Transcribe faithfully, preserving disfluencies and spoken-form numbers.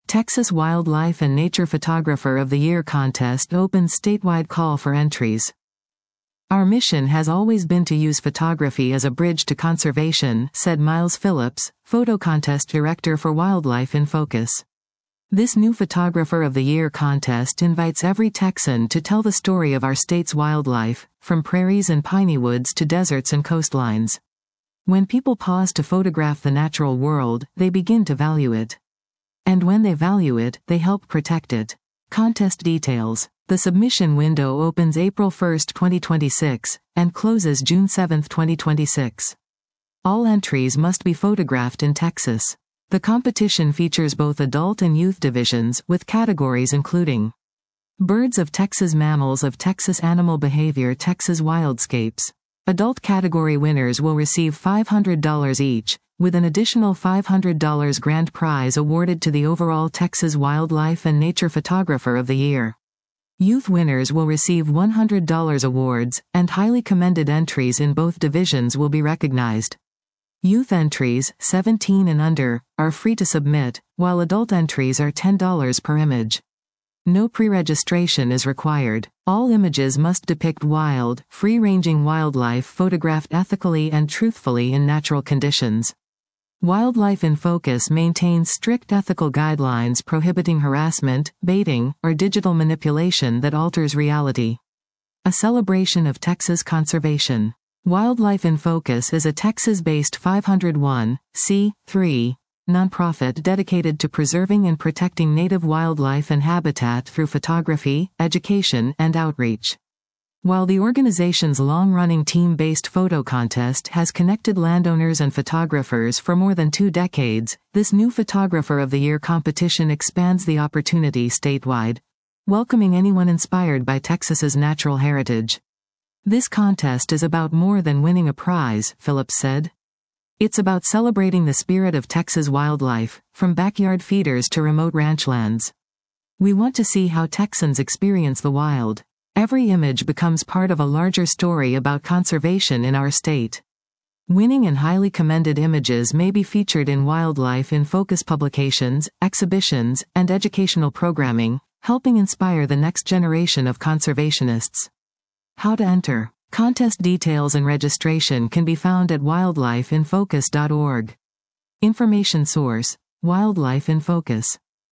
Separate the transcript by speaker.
Speaker 1: Texas Wildlife and Nature Photographer of the Year contest opens statewide call for entries. Our mission has always been to use photography as a bridge to conservation, said Miles Phillips, photo contest director for Wildlife in Focus. This new Photographer of the Year contest invites every Texan to tell the story of our state's wildlife, from prairies and piney woods to deserts and coastlines. When people pause to photograph the natural world, they begin to value it. And when they value it, they help protect it. Contest details. The submission window opens April first, twenty twenty-six, and closes June seventh, twenty twenty-six. All entries must be photographed in Texas. The competition features both adult and youth divisions, with categories including Birds of Texas, Mammals of Texas, Animal Behavior, Texas Wildscapes. Adult category winners will receive five hundred dollars each, with an additional five hundred dollars grand prize awarded to the overall Texas Wildlife and Nature Photographer of the Year. Youth winners will receive one hundred dollars awards, and highly commended entries in both divisions will be recognized. Youth entries, seventeen and under, are free to submit, while adult entries are ten dollars per image. No pre-registration is required. All images must depict wild, free-ranging wildlife photographed ethically and truthfully in natural conditions. Wildlife in Focus maintains strict ethical guidelines prohibiting harassment, baiting, or digital manipulation that alters reality. A celebration of Texas conservation. Wildlife in Focus is a Texas-based five oh one c three nonprofit dedicated to preserving and protecting native wildlife and habitat through photography, education, and outreach. While the organization's long-running team-based photo contest has connected landowners and photographers for more than two decades, this new Photographer of the Year competition expands the opportunity statewide, welcoming anyone inspired by Texas's natural heritage. This contest is about more than winning a prize, Phillips said. It's about celebrating the spirit of Texas wildlife, from backyard feeders to remote ranchlands. We want to see how Texans experience the wild. Every image becomes part of a larger story about conservation in our state. Winning and highly commended images may be featured in Wildlife in Focus publications, exhibitions, and educational programming, helping inspire the next generation of conservationists. How to enter. Contest details and registration can be found at wildlife in focus dot org. Information source: Wildlife in Focus.